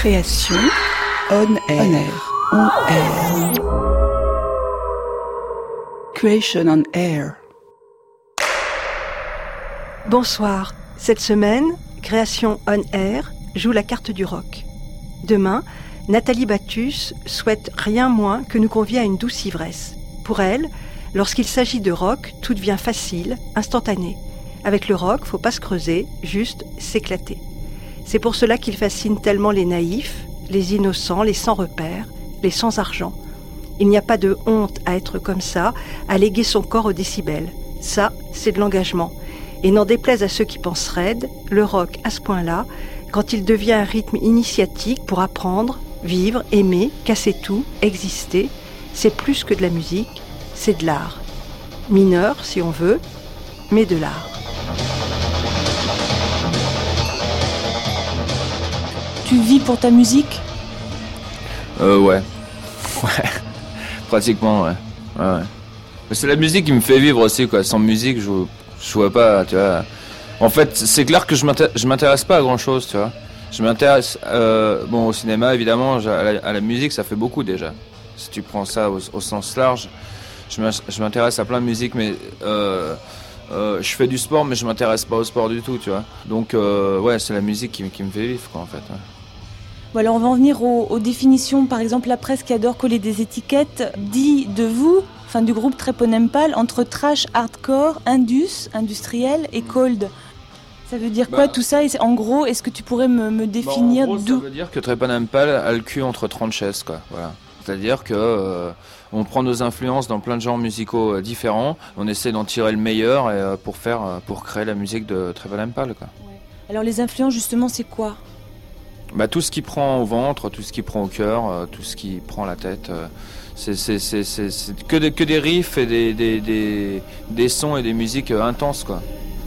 Création on air. On air. Creation on air. Bonsoir. Cette semaine, Création on air joue la carte du rock. Demain, Nathalie Battus souhaite rien moins que nous convier à une douce ivresse. Pour elle, lorsqu'il s'agit de rock, tout devient facile, instantané. Avec le rock, faut pas se creuser, juste s'éclater. C'est pour cela qu'il fascine tellement les naïfs, les innocents, les sans repères, les sans argent. Il n'y a pas de honte à être comme ça, à léguer son corps au décibel. Ça, c'est de l'engagement. Et n'en déplaise à ceux qui pensent raide, le rock à ce point-là, quand il devient un rythme initiatique pour apprendre, vivre, aimer, casser tout, exister, c'est plus que de la musique, c'est de l'art. Mineur, si on veut, mais de l'art. Tu vis pour ta musique ? Ouais. Pratiquement, ouais. Ouais. Mais c'est la musique qui me fait vivre aussi, quoi. Sans musique, je vois pas, tu vois. En fait, c'est clair que je m'intéresse pas à grand chose, tu vois. Je m'intéresse, au cinéma, évidemment, à la musique, ça fait beaucoup déjà. Si tu prends ça au sens large, je m'intéresse à plein de musique, mais je fais du sport, mais je m'intéresse pas au sport du tout, tu vois. Donc, ouais, c'est la musique qui me fait vivre, quoi, en fait. Ouais. Bon, alors on va en venir aux définitions. Par exemple, la presse qui adore coller des étiquettes dit de vous, enfin du groupe Treponempal, entre trash, hardcore, industriel et cold. Ça veut dire quoi tout ça ? Et en gros, est-ce que tu pourrais me définir en gros, ça veut dire que Treponempal a le cul entre 30 chaises, quoi. Voilà. C'est-à-dire que on prend nos influences dans plein de genres musicaux différents, on essaie d'en tirer le meilleur pour créer la musique de Treponempal, quoi. Ouais. Alors les influences, justement, c'est quoi ? Tout ce qui prend au ventre, tout ce qui prend au cœur, tout ce qui prend la tête, c'est que des riffs et des sons et des musiques intenses, quoi.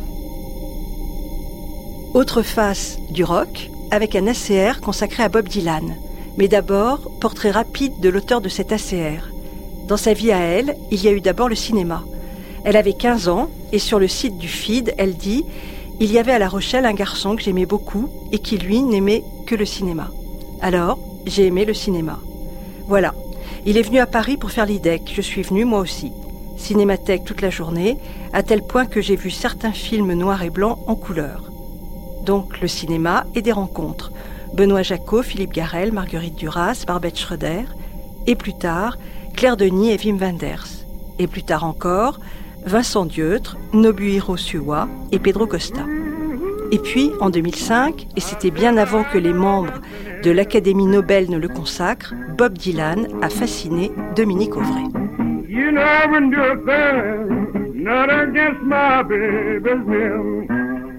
Autre face du rock, avec un ACR consacré à Bob Dylan. Mais d'abord, portrait rapide de l'auteur de cet ACR. Dans sa vie à elle, il y a eu d'abord le cinéma. Elle avait 15 ans et sur le site du Feed, elle dit « Il y avait à La Rochelle un garçon que j'aimais beaucoup et qui, lui, n'aimait que le cinéma. Alors, j'ai aimé le cinéma. Voilà. Il est venu à Paris pour faire l'IDEC. Je suis venue, moi aussi. Cinémathèque toute la journée, à tel point que j'ai vu certains films noirs et blancs en couleur. Donc, le cinéma et des rencontres. Benoît Jacquot, Philippe Garrel, Marguerite Duras, Barbette Schroeder. Et plus tard, Claire Denis et Wim Wenders. Et plus tard encore, Vincent Dieutre, Nobuhiro Suwa et Pedro Costa. Et puis, en 2005, et c'était bien avant que les membres de l'Académie Nobel ne le consacrent, Bob Dylan a fasciné Dominique Auvray. You never do a thing, not against my baby's will.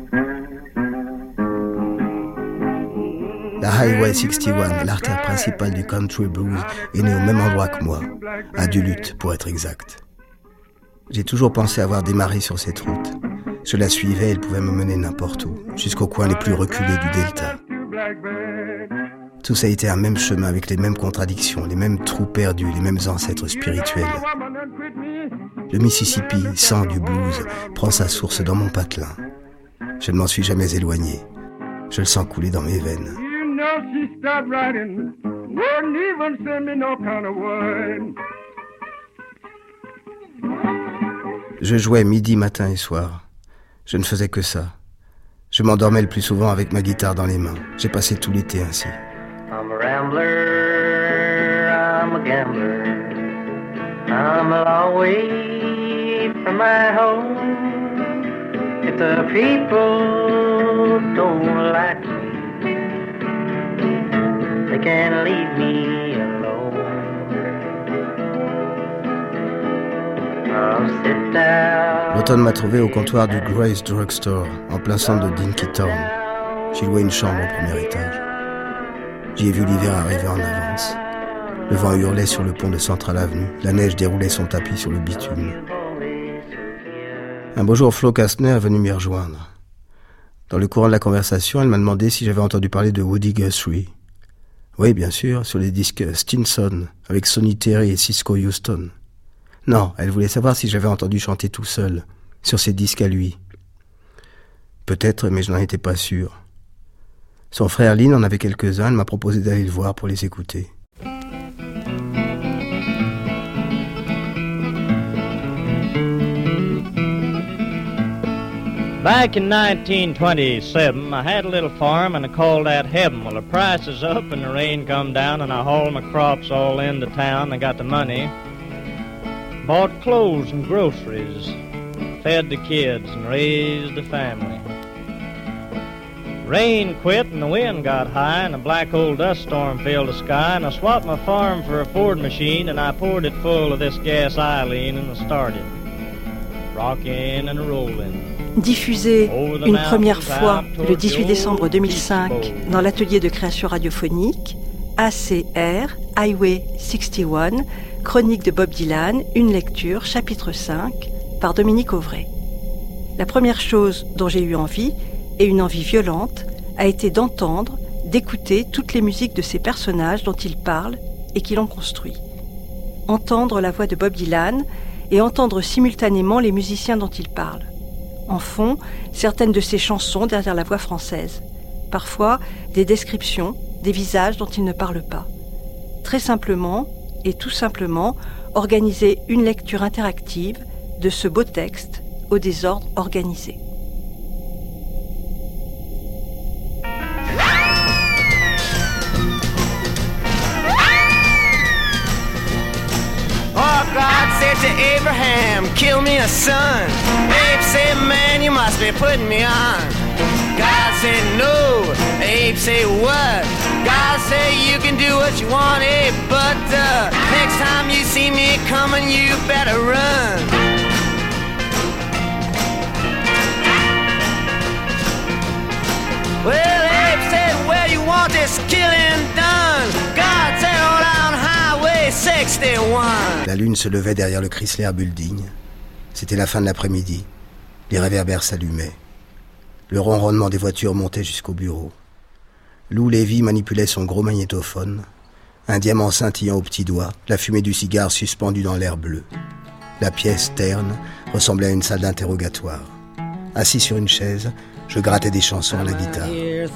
La Highway 61, l'artère principale du country blues, est née au même endroit que moi, à Duluth pour être exact. J'ai toujours pensé avoir démarré sur cette route. Je la suivais, elle pouvait me mener n'importe où, jusqu'aux coins les plus reculés du delta. Tout ça a été un même chemin avec les mêmes contradictions, les mêmes trous perdus, les mêmes ancêtres spirituels. Le Mississippi, sang du blues, prend sa source dans mon patelin. Je ne m'en suis jamais éloigné. Je le sens couler dans mes veines. Je jouais midi, matin et soir. Je ne faisais que ça. Je m'endormais le plus souvent avec ma guitare dans les mains. J'ai passé tout l'été ainsi. I'm a rambler, I'm a gambler. I'm a long way from my home. If the people don't like me, they can leave me alone. I'll sit down. L'automne m'a trouvé au comptoir du Grace Drugstore, en plein centre de Dinkytown. J'ai loué une chambre au premier étage. J'y ai vu l'hiver arriver en avance. Le vent hurlait sur le pont de Central Avenue. La neige déroulait son tapis sur le bitume. Un beau jour, Flo Kastner est venu m'y rejoindre. Dans le courant de la conversation, elle m'a demandé si j'avais entendu parler de Woody Guthrie. Oui, bien sûr, sur les disques Stinson, avec Sonny Terry et Cisco Houston. Non, elle voulait savoir si j'avais entendu chanter tout seul, sur ses disques à lui. Peut-être, mais je n'en étais pas sûr. Son frère Lynn en avait quelques-uns, elle m'a proposé d'aller le voir pour les écouter. Back in 1927, I had a little farm and I called that heaven. Well, the price is up and the rain come down and I hauled my crops all into town. I got the money, bought clothes and groceries, fed the kids and raised the family. Rain quit and the wind got high and a black old dust storm filled the sky and I swapped my farm for a Ford machine and I poured it full of this gas Eileen and I started rocking and rolling. Diffusé une première fois le 18 décembre 2005 dans l'atelier de création radiophonique, ACR, Highway 61, chronique de Bob Dylan, une lecture, chapitre 5, par Dominique Auvray. La première chose dont j'ai eu envie, et une envie violente, a été d'entendre, d'écouter toutes les musiques de ces personnages dont il parle et qui l'ont construit. Entendre la voix de Bob Dylan et entendre simultanément les musiciens dont il parle. En fond, certaines de ses chansons derrière la voix française. Parfois, des descriptions, des visages dont il ne parle pas. Très simplement, et tout simplement, organiser une lecture interactive de ce beau texte au désordre organisé. God said to Abraham, kill me a son. Abe said, man, you must be putting me on. God said, no. Abe said, what? God said, you can do what you want, Abe, but next time you see me coming, you better run. Well, Abe said, where you want this killing done? God said, hold on, Highway 61. La lune se levait derrière le Chrysler Building. C'était la fin de l'après-midi. Les réverbères s'allumaient. Le ronronnement des voitures montait jusqu'au bureau. Lou Levy manipulait son gros magnétophone. Un diamant scintillant au petit doigt, la fumée du cigare suspendue dans l'air bleu. La pièce, terne, ressemblait à une salle d'interrogatoire. Assis sur une chaise, je grattais des chansons à la guitare.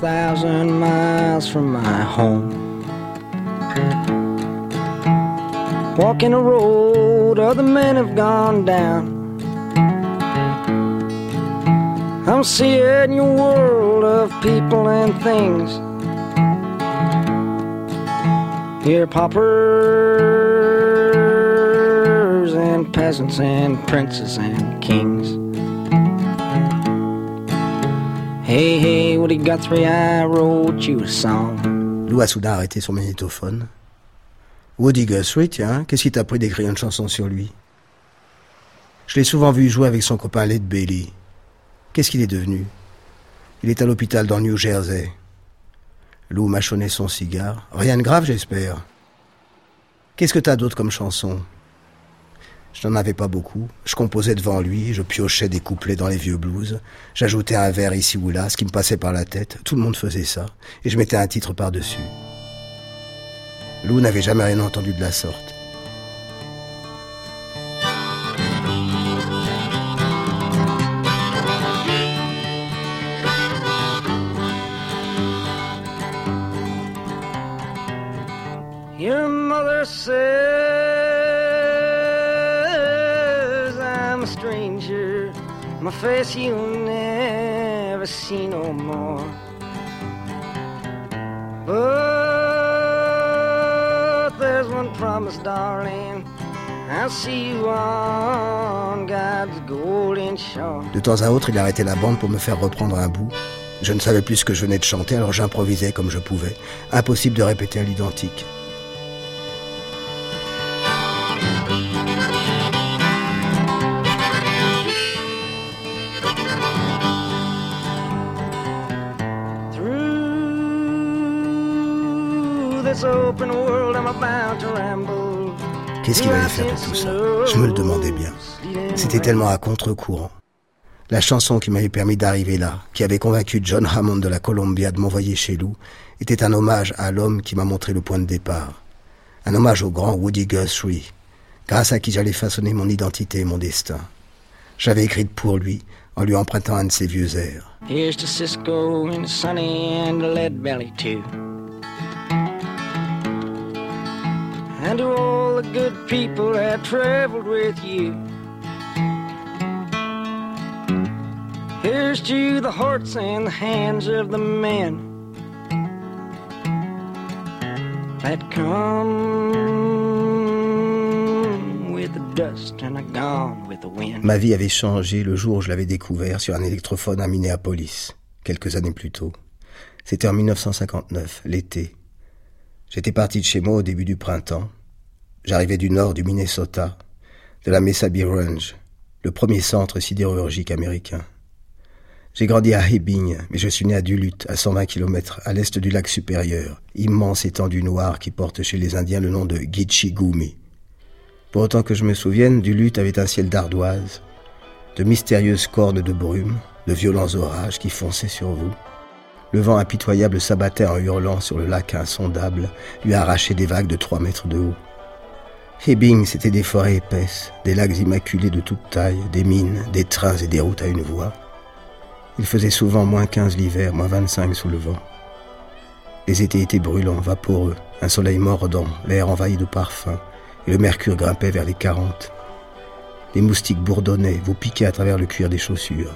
Walking a road other men have gone down. I'm seeing your world of people and things. Here paupers and peasants and princes and kings. Hey, hey, Woody Guthrie, I wrote you a song. Lou a soudain arrêté son magnétophone. Woody Guthrie, tiens, qu'est-ce qui t'a pris d'écrire une chanson sur lui? Je l'ai souvent vu jouer avec son copain Led Bailey. Qu'est-ce qu'il est devenu? Il est à l'hôpital dans le New Jersey. Lou mâchonnait son cigare. Rien de grave, j'espère. Qu'est-ce que t'as d'autre comme chanson? Je n'en avais pas beaucoup. Je composais devant lui, je piochais des couplets dans les vieux blues. J'ajoutais un vers ici ou là, ce qui me passait par la tête. Tout le monde faisait ça. Et je mettais un titre par-dessus. Lou n'avait jamais rien entendu de la sorte. Your mother says I'm a stranger. My face you'll never see no more. But there's one promise, darling. I'll see you on God's golden shore. De temps à autre, il arrêtait la bande pour me faire reprendre un bout. Je ne savais plus ce que je venais de chanter, alors j'improvisais comme je pouvais. Impossible de répéter à l'identique. Qu'est-ce qu'il allait faire de tout ça? Je me le demandais bien. C'était tellement à contre-courant. La chanson qui m'avait permis d'arriver là, qui avait convaincu John Hammond de la Columbia de m'envoyer chez Lou, était un hommage à l'homme qui m'a montré le point de départ. Un hommage au grand Woody Guthrie, grâce à qui j'allais façonner mon identité et mon destin. J'avais écrite pour lui, en lui empruntant un de ses vieux airs. Here's to Cisco and Sonny and Lead Belly too. And to all the good people that traveled with you. Here's to the hearts and the hands of the men that come with the dust and are gone with the wind. Ma vie avait changé le jour où je l'avais découvert sur un électrophone à Minneapolis, quelques années plus tôt. C'était en 1959, l'été. J'étais parti de chez moi au début du printemps. J'arrivais du nord du Minnesota, de la Mesa Bee Range, le premier centre sidérurgique américain. J'ai grandi à Hibbing, mais je suis né à Duluth, à 120 km à l'est du lac Supérieur, immense étendue noire qui porte chez les Indiens le nom de Gitche Gumee. Pour autant que je me souvienne, Duluth avait un ciel d'ardoise, de mystérieuses cornes de brume, de violents orages qui fonçaient sur vous. Le vent impitoyable s'abattait en hurlant sur le lac insondable, lui arrachait des vagues de 3 mètres de haut. Hibbing, c'était des forêts épaisses, des lacs immaculés de toute taille, des mines, des trains et des routes à une voie. Il faisait souvent moins 15 l'hiver, moins 25 sous le vent. Les étés étaient brûlants, vaporeux, un soleil mordant, l'air envahi de parfums, et le mercure grimpait vers les 40. Les moustiques bourdonnaient, vous piquaient à travers le cuir des chaussures.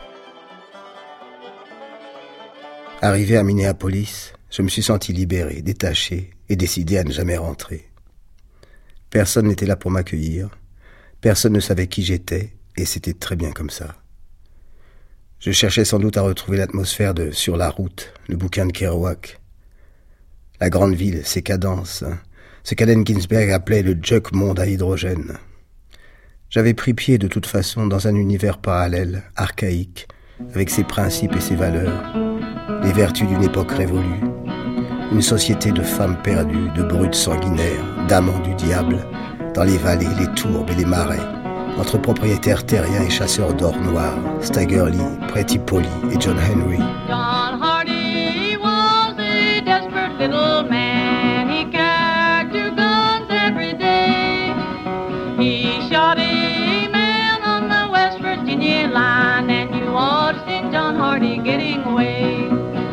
Arrivé à Minneapolis, je me suis senti libéré, détaché, et décidé à ne jamais rentrer. Personne n'était là pour m'accueillir, personne ne savait qui j'étais, et c'était très bien comme ça. Je cherchais sans doute à retrouver l'atmosphère de Sur la route, le bouquin de Kerouac. La grande ville, ses cadences, ce qu'Allen Ginsberg appelait le junk monde à hydrogène. J'avais pris pied de toute façon dans un univers parallèle, archaïque, avec ses principes et ses valeurs, les vertus d'une époque révolue, une société de femmes perdues, de brutes sanguinaires, d'amants du diable, dans les vallées, les tourbes et les marais, entre propriétaires terriens et chasseurs d'or noir, Stagger Lee, Pretty Polly et John Henry. John Hardy was a desperate little man. He carried 2 guns every day. He shot a man on the West Virginia line, and you ought to see John Hardy getting away.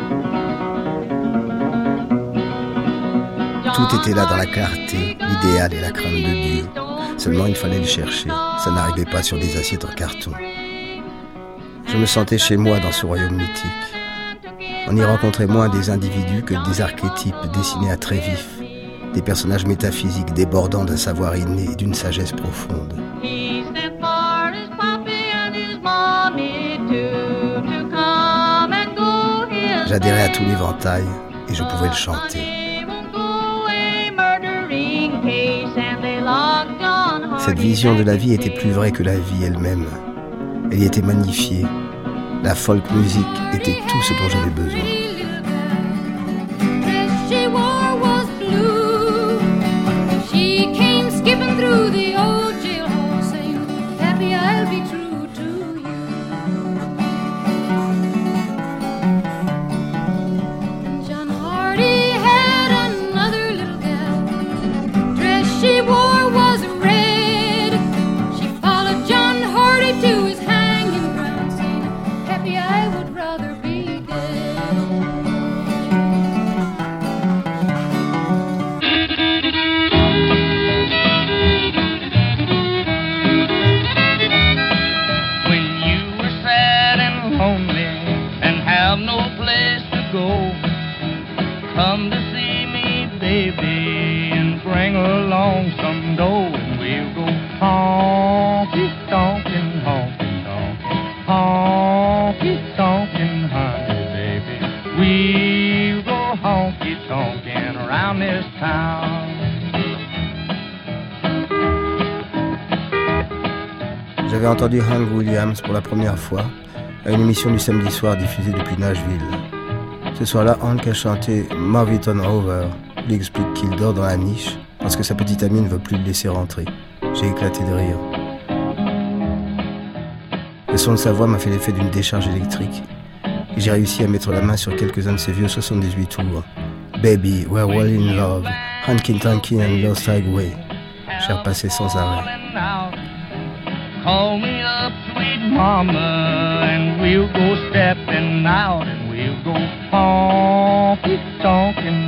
Tout était là dans la clarté, l'idéal et la crainte de Dieu. Seulement il fallait le chercher, ça n'arrivait pas sur des assiettes en carton. Je me sentais chez moi dans ce royaume mythique. On y rencontrait moins des individus que des archétypes dessinés à traits vifs, des personnages métaphysiques débordant d'un savoir inné et d'une sagesse profonde. J'adhérais à tout l'éventail et je pouvais le chanter. Cette vision de la vie était plus vraie que la vie elle-même. Elle y était magnifiée. La folk music était tout ce dont j'avais besoin. J'avais entendu Hank Williams pour la première fois à une émission du samedi soir diffusée depuis Nashville. Ce soir-là, Hank a chanté Move It On Over. Il explique qu'il dort dans la niche parce que sa petite amie ne veut plus le laisser rentrer. J'ai éclaté de rire. Le son de sa voix m'a fait l'effet d'une décharge électrique et j'ai réussi à mettre la main sur quelques-uns de ses vieux 78 tours. Baby, We're Well In Love, Hankin Tankin and Lost Highway. J'ai repassé sans arrêt. Call me up, sweet mama, and we'll go stepping out, and we'll go honky tonkin',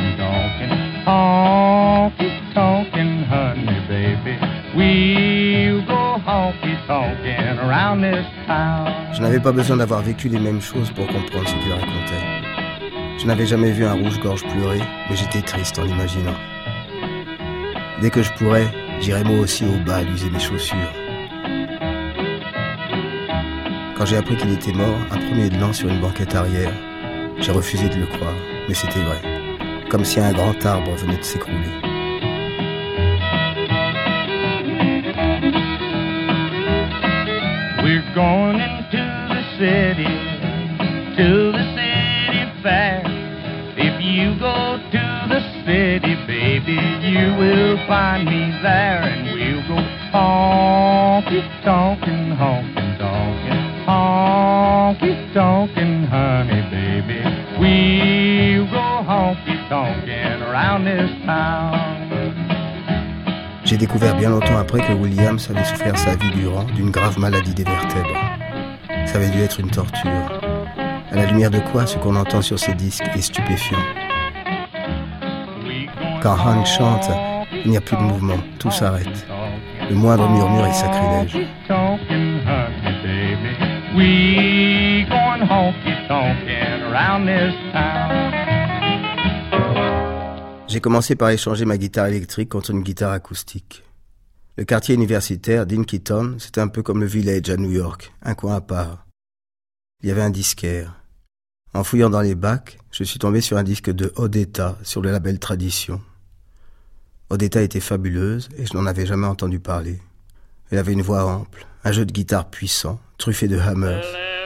honky tonkin', honey baby. We'll go honky tonkin' around this town. Je n'avais pas besoin d'avoir vécu les mêmes choses pour comprendre ce qu'il racontait. Je n'avais jamais vu un rouge-gorge pleurer, mais j'étais triste en l'imaginant. Dès que je pourrais, j'irais moi aussi au bal user mes chaussures. Quand j'ai appris qu'il était mort, un premier de l'an sur une banquette arrière, j'ai refusé de le croire, mais c'était vrai. Comme si un grand arbre venait de s'écrouler. We're going into the city fair. If you go to the city, baby, you will find me there, and we'll go honky tonkin', honky tonkin', honey baby. We'll go honky tonkin' around this town. J'ai découvert bien longtemps après que Williams avait souffert sa vie durant d'une grave maladie des vertèbres. Ça avait dû être une torture. À la lumière de quoi ce qu'on entend sur ces disques est stupéfiant. Quand Hank chante, il n'y a plus de mouvement, tout s'arrête. Le moindre murmure est sacrilège. J'ai commencé par échanger ma guitare électrique contre une guitare acoustique. Le quartier universitaire d'Inkytown, c'était un peu comme le Village à New York, un coin à part. Il y avait un disquaire. En fouillant dans les bacs, je suis tombé sur un disque de Odetta sur le label Tradition. Odetta était fabuleuse et je n'en avais jamais entendu parler. Elle avait une voix ample, un jeu de guitare puissant, truffé de hammers.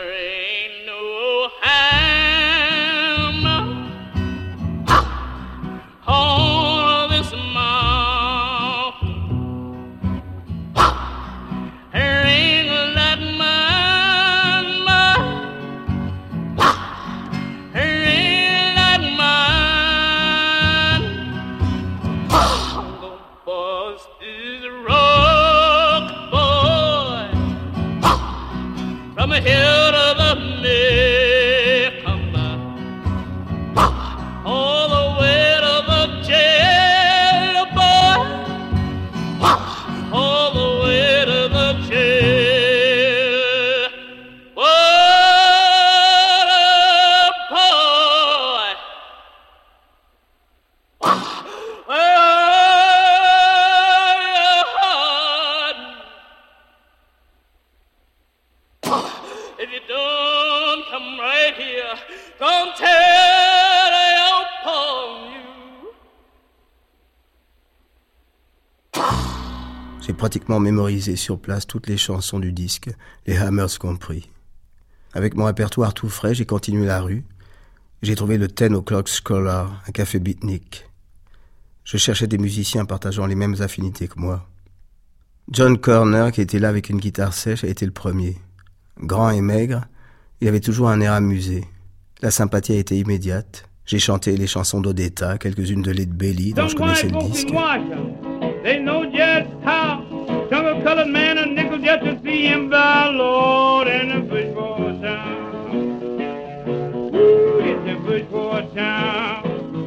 J'ai pratiquement mémorisé sur place toutes les chansons du disque, les hammers compris. Avec mon répertoire tout frais, j'ai continué la rue. J'ai trouvé le 10 O'Clock Scholar, un café beatnik. Je cherchais des musiciens partageant les mêmes affinités que moi. John Corner, qui était là avec une guitare sèche, a été le premier. Grand et maigre, il avait toujours un air amusé. La sympathie a été immédiate. J'ai chanté les chansons d'Odetta, quelques-unes de Lead Belly, dont je connaissais le disque. They know just how some colored man a nickel just to see him by Lord in the bush for a town. Ooh, it's a bush for a town.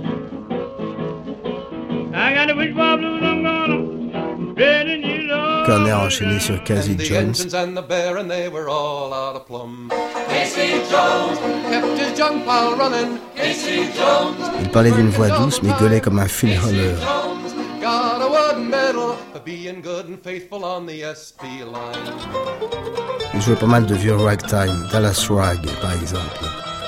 I got the bush for blues, I'm gonna red and yellow. Corner a enchaîné sur Casey Jones. And the bear and they were all out of plumb. Casey Jones kept his junk pile running. Casey Jones. Il parlait d'une voix douce mais gueulait comme un Phil Holler. Got a wooden medal for being good and faithful on the SP line. Il jouait pas mal de vieux ragtime, Dallas Rag par exemple.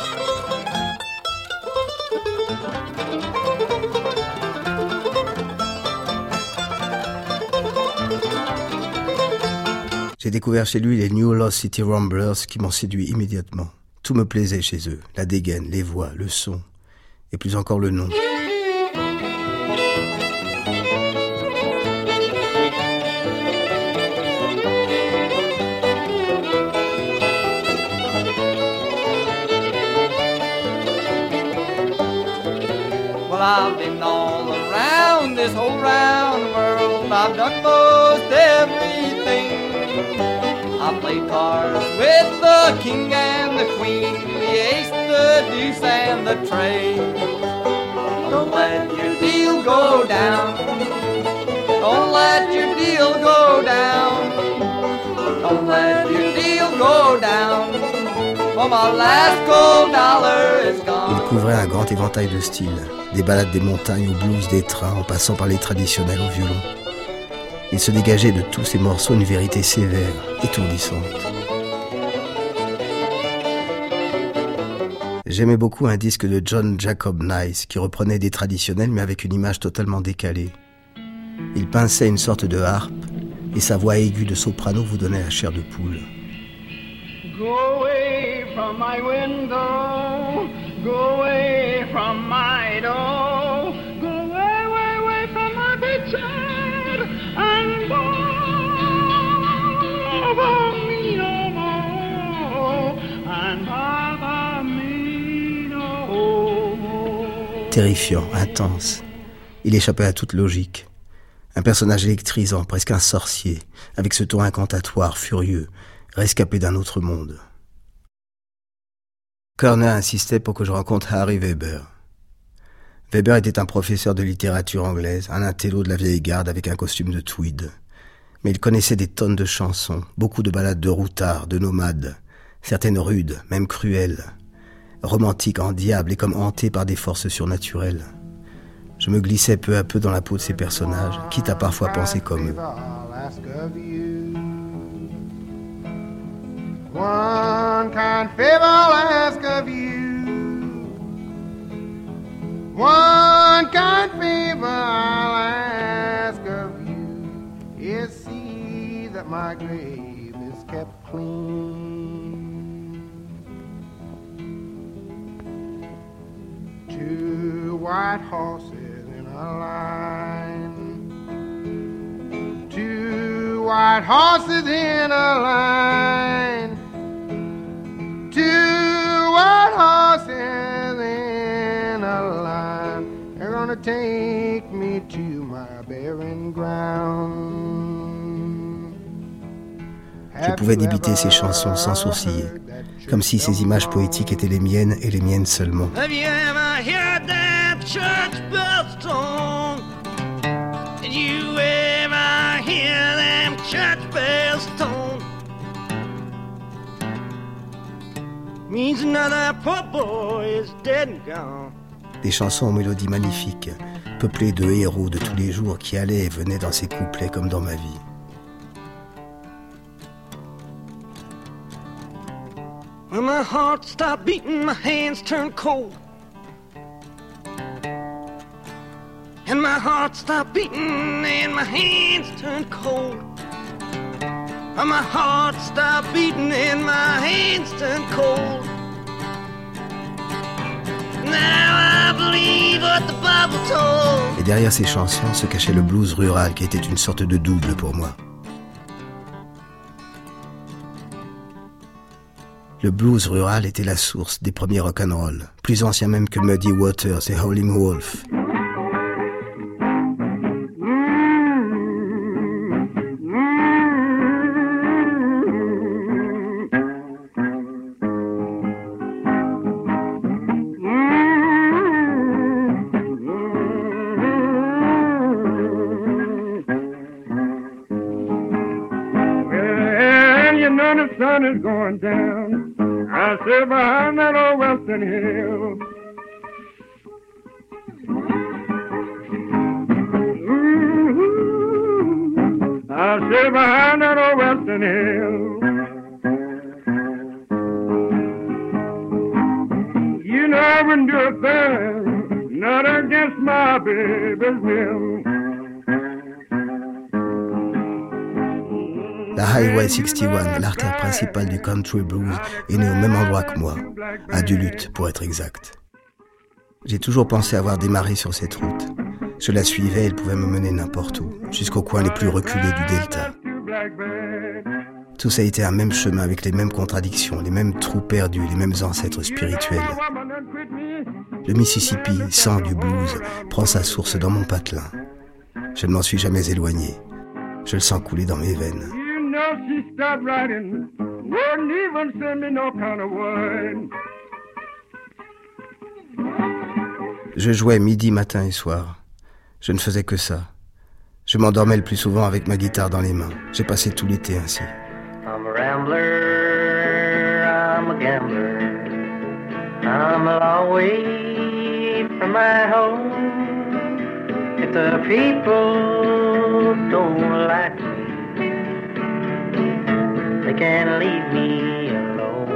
J'ai découvert chez lui les New Lost City Ramblers qui m'ont séduit immédiatement. Tout me plaisait chez eux, la dégaine, les voix, le son, et plus encore le nom. Well, I've been all around this whole round world. I've done most everything. I've played cards with the king and the queen, the ace, the deuce, and the trade. Don't let your deal go down. Don't let your deal go down. Don't let your deal go down. For my last gold dollar is gone. Il couvrait un grand éventail de styles, des ballades des montagnes au blues des trains en passant par les traditionnels au violon. Il se dégageait de tous ces morceaux une vérité sévère, étourdissante. J'aimais beaucoup un disque de John Jacob Nice qui reprenait des traditionnels mais avec une image totalement décalée. Il pinçait une sorte de harpe et sa voix aiguë de soprano vous donnait la chair de poule. Go away from my window, go away from my door, go away, away, away from my bedside, and bother me no more, and bother me no more. Terrifiant, intense. Il échappait à toute logique. Un personnage électrisant, presque un sorcier, avec ce ton incantatoire, furieux, rescapé d'un autre monde. Körner insistait pour que je rencontre Harry Weber. Weber était un professeur de littérature anglaise, un intello de la vieille garde avec un costume de tweed. Mais il connaissait des tonnes de chansons, beaucoup de ballades de routards, de nomades, certaines rudes, même cruelles, romantiques en diable et comme hantées par des forces surnaturelles. Je me glissais peu à peu dans la peau de ces personnages, quitte à parfois penser comme eux. One kind favor I'll ask of you. One kind favor I'll ask of you is see that my grave is kept clean. 2 white horses in a line. 2 white horses in a line. 2 white horses in a line. They're gonna take me to my barren ground. Je pouvais débiter ces chansons sans sourciller, comme si ces images poétiques étaient les miennes et les miennes seulement. Have you ever heard that church bells tone? Did you ever hear them church bells tone? Means another poor boy is dead and gone. Des chansons aux mélodies magnifiques, peuplées de héros de tous les jours qui allaient et venaient dans ces couplets comme dans ma vie. When my heart stopped beating, my hands turned cold. And my heart stopped beating, and my hands turned cold. And my heart stopped beating, and my hands turned cold. Now I believe what the Bible told. Et derrière ces chansons se cachait le blues rural qui était une sorte de double pour moi. Le blues rural était la source des premiers rock'n'roll, plus ancien même que Muddy Waters et Howlin' Wolf. The sun is going down. I sit behind that old western hill. I sit behind that old western hill. You know I wouldn't do a thing, not against my baby's will. La Highway 61, l'artère principale du country blues, est née au même endroit que moi, à Duluth pour être exact. J'ai toujours pensé avoir démarré sur cette route. Je la suivais, elle pouvait me mener n'importe où, jusqu'aux coins les plus reculés du delta. Tous a été un même chemin avec les mêmes contradictions, les mêmes trous perdus, les mêmes ancêtres spirituels. Le Mississippi, sang du blues, prend sa source dans mon patelin. Je ne m'en suis jamais éloigné. Je le sens couler dans mes veines. else, she stopped writing. Wouldn't even send me no kind of word. Je jouais midi, matin et soir. Je ne faisais que ça. Je m'endormais le plus souvent avec ma guitare dans les mains. J'ai passé tout l'été ainsi. I'm a rambler, I'm a gambler. I'm a long way from my home. If the people don't like me, they can leave me alone.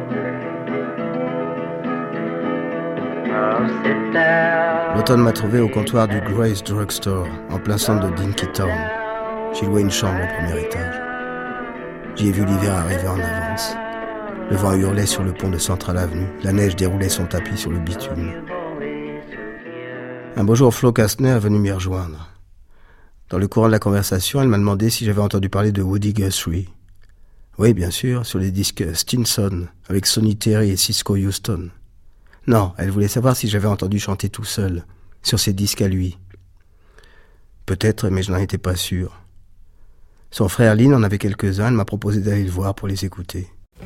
I'll sit down. L'automne m'a trouvé au comptoir du Grace Drugstore, en plein centre de Dinkytown. J'ai loué une chambre au premier étage. J'y ai vu l'hiver arriver en avance. Le vent hurlait sur le pont de Central Avenue. La neige déroulait son tapis sur le bitume. Un beau jour, Flo Kastner est venue m'y rejoindre. Dans le courant de la conversation, elle m'a demandé si j'avais entendu parler de Woody Guthrie. Oui, bien sûr, sur les disques Stinson, avec Sonny Terry et Cisco Houston. Non, elle voulait savoir si j'avais entendu chanter tout seul, sur ses disques à lui. Peut-être, mais je n'en étais pas sûr. Son frère Lynn en avait quelques-uns, elle m'a proposé d'aller le voir pour les écouter.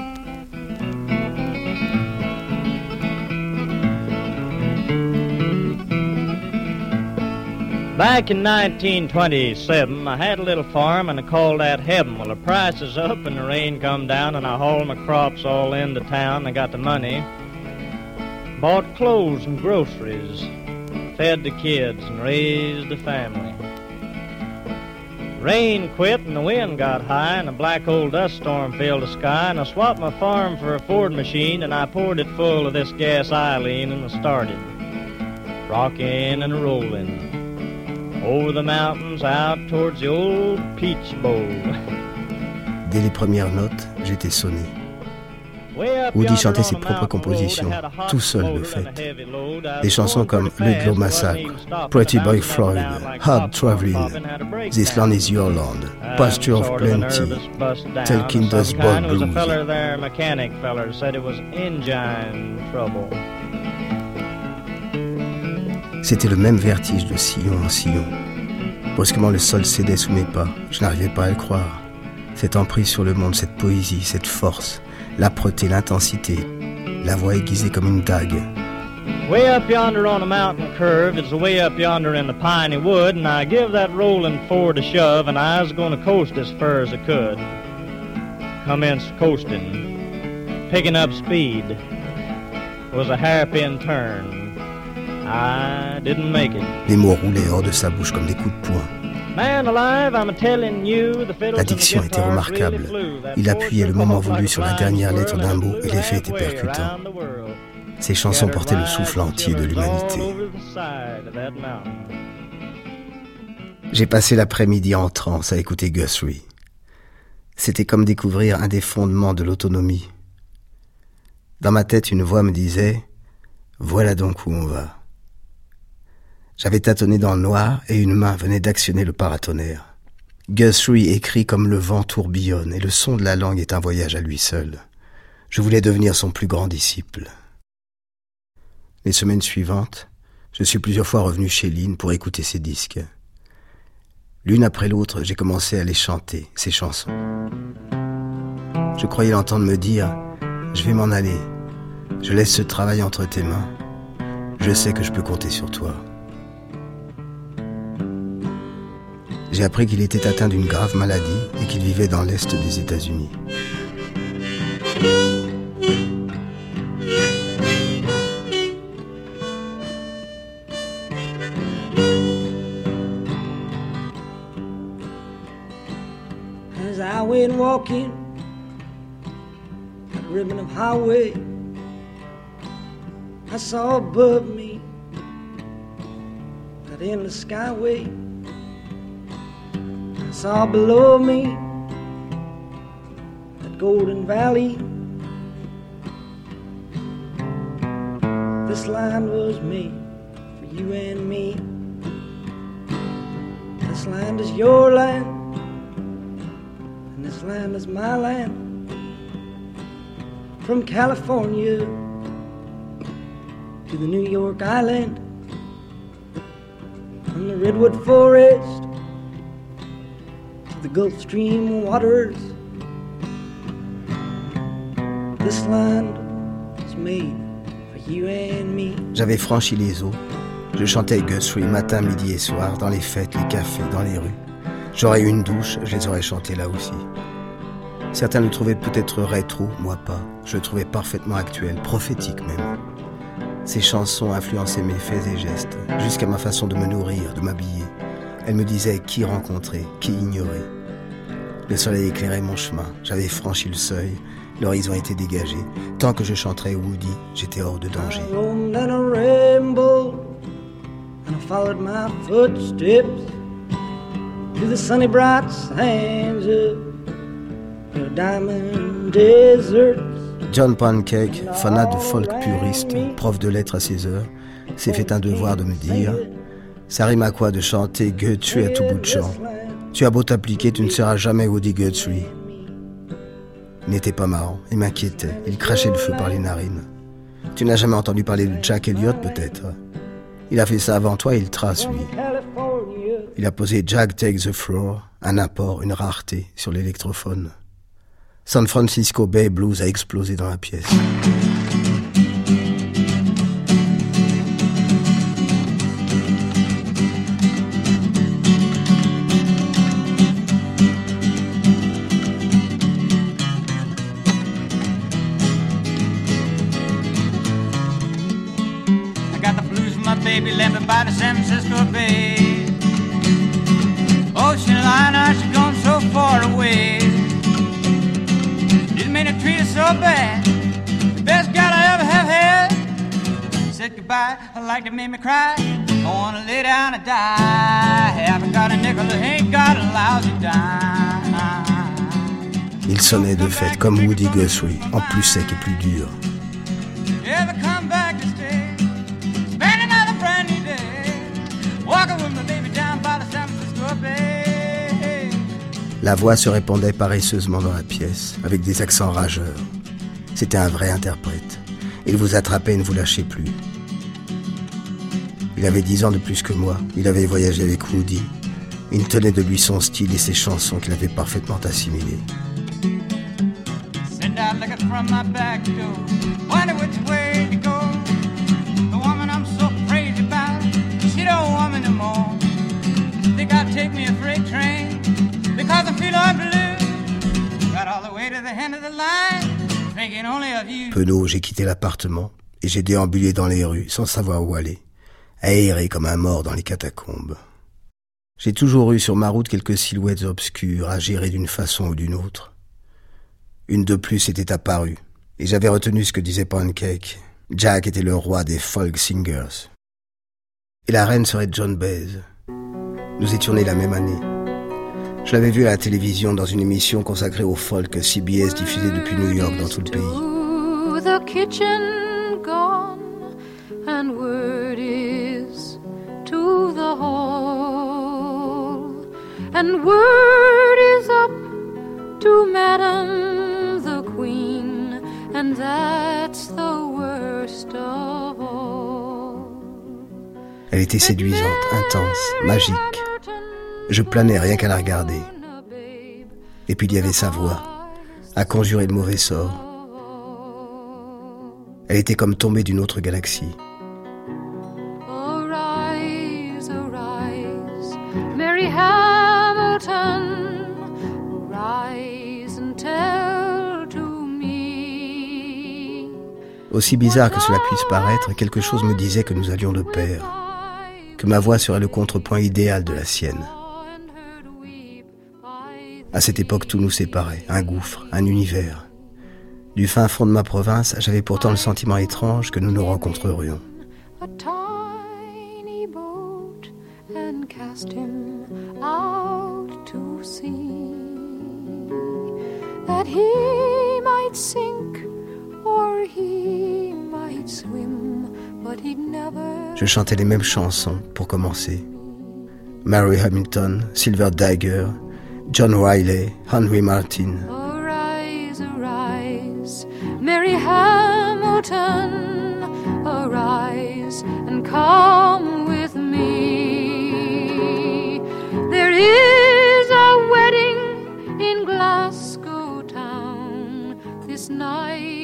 Back in 1927, I had a little farm and I called that heaven. Well, the price is up and the rain come down and I hauled my crops all into town. I got the money, bought clothes and groceries, fed the kids and raised the family. Rain quit and the wind got high and a black old dust storm filled the sky and I swapped my farm for a Ford machine and I poured it full of this gasoline and I started rocking and rolling over the mountains out towards the old Peach Bowl. Dès les premières notes, j'étais sonné. Woody chantait ses propres compositions, tout seul le fait. Des chansons comme Ludlow Massacre, Pretty Boy Floyd, Hard Traveling, This Land Is Your Land, Pasture of Plenty, Tell Kinder's Bold Blues. C'était le même vertige de sillon en sillon. Brusquement, le sol cédait sous mes pas. Je n'arrivais pas à le croire. Cette emprise sur le monde, cette poésie, cette force, l'âpreté, l'intensité, la voix aiguisée comme une dague. Way up yonder on a mountain curve, it's way up yonder in the piney wood, and I give that rolling Ford a shove, and I was gonna coast as far as I could. Commenced coasting, picking up speed. Was a hairpin turn. I didn't make it. Les mots roulaient hors de sa bouche comme des coups de poing. L'addiction était remarquable. Il appuyait le moment voulu sur la dernière lettre d'un mot et l'effet était percutant. Ces chansons portaient le souffle entier de l'humanité. J'ai passé l'après-midi en transe à écouter Guthrie. C'était comme découvrir un des fondements de l'autonomie. Dans ma tête, une voix me disait « Voilà donc où on va ». J'avais tâtonné dans le noir et une main venait d'actionner le paratonnerre. Guthrie écrit comme le vent tourbillonne et le son de la langue est un voyage à lui seul. Je voulais devenir son plus grand disciple. Les semaines suivantes, je suis plusieurs fois revenu chez Lynn pour écouter ses disques. L'une après l'autre, j'ai commencé à les chanter, ces chansons. Je croyais l'entendre me dire « Je vais m'en aller. Je laisse ce travail entre tes mains. Je sais que je peux compter sur toi. » J'ai appris qu'il était atteint d'une grave maladie et qu'il vivait dans l'Est des États-Unis. As I went walking that ribbon of highway, I saw above me that endless skyway. I saw below me that golden valley. This land was made for you and me. This land is your land, and this land is my land. From California to the New York Island, from the redwood forest the Gulf Stream waters. This land was made for you and me. J'avais franchi les eaux. Je chantais Guthrie matin, midi et soir, dans les fêtes, les cafés, dans les rues. J'aurais eu une douche, je les aurais chantés là aussi. Certains le trouvaient peut-être rétro, moi pas. Je le trouvais parfaitement actuel, prophétique même. Ces chansons influençaient mes faits et gestes, jusqu'à ma façon de me nourrir, de m'habiller. Elles me disaient qui rencontrer, qui ignorer. Le soleil éclairait mon chemin, j'avais franchi le seuil, l'horizon était dégagé. Tant que je chanterais Woody, j'étais hors de danger. I roamed down a rainbow and I followed my footsteps to the sunny bright sands of the diamond deserts. John Pancake, fanat de folk puriste, prof de lettres à 16 heures, s'est fait un devoir de me dire « Ça rime à quoi de chanter Guthrie à tout bout de champ? Tu as beau t'appliquer, tu ne seras jamais Woody Guthrie. » Il n'était pas marrant, il m'inquiétait, il crachait le feu par les narines. Tu n'as jamais entendu parler de Jack Elliott peut-être? Il a fait ça avant toi, il trace lui. Il a posé Jack Takes the Floor, un apport, une rareté sur l'électrophone. San Francisco Bay Blues a explosé dans la pièce. I got the blues from my baby left by the San Francisco Bay. Ocean liner, she's gone so far away. Didn't mean to treat her so bad. The best gal I ever have had. Said goodbye, like it made me cry. I wanna lay down and die. Haven't got a nickel, ain't got a lousy dime. Il sonnait de fait comme Woody Guthrie, en plus sec et plus dur. Ever come back to stay? Spend another brand new day. Walking with my baby down by the San Francisco Bay. La voix se répandait paresseusement dans la pièce, avec des accents rageurs. C'était un vrai interprète. Il vous attrapait et ne vous lâchait plus. Il avait 10 ans de plus que moi. Il avait voyagé avec Woody. Il tenait de lui son style et ses chansons qu'il avait parfaitement assimilées. Send out looking from my back door. Wonder which way to go. The woman I'm so crazy about, she don't want me no more. Think I'll take me a freight train because I feel I'm blue. Got all the way to the end of the line, thinking only of you. Penaud, j'ai quitté l'appartement et j'ai déambulé dans les rues sans savoir où aller, aéré comme un mort dans les catacombes. J'ai toujours eu sur ma route quelques silhouettes obscures à gérer d'une façon ou d'une autre. Une de plus était apparue, et j'avais retenu ce que disait Pancake. Jack était le roi des folk singers. Et la reine serait Joan Baez. Nous étions nés la même année. Je l'avais vu à la télévision dans une émission consacrée au folk que CBS diffusait depuis New York dans tout le pays. The kitchen gone, and word is to the hall, and word is up to Madam the Queen, and that's the worst of all. Elle était séduisante, intense, magique. Je planais rien qu'à la regarder. Et puis il y avait sa voix, à conjurer le mauvais sort. Elle était comme tombée d'une autre galaxie. Arise, arise, Mary Hamilton, rise and tell to me. Aussi bizarre que cela puisse paraître, quelque chose me disait que nous allions de pair, que ma voix serait le contrepoint idéal de la sienne. À cette époque, tout nous séparait, un gouffre, un univers. Du fin fond de ma province, j'avais pourtant le sentiment étrange que nous nous rencontrerions. A tiny boat and cast him out to sea, that he might sink or he might swim, but he'd never. Je chantais les mêmes chansons pour commencer. Mary Hamilton, Silver Dagger, John Riley, Henry Martin. Arise, arise, Mary Hamilton, arise and come with me. There is a wedding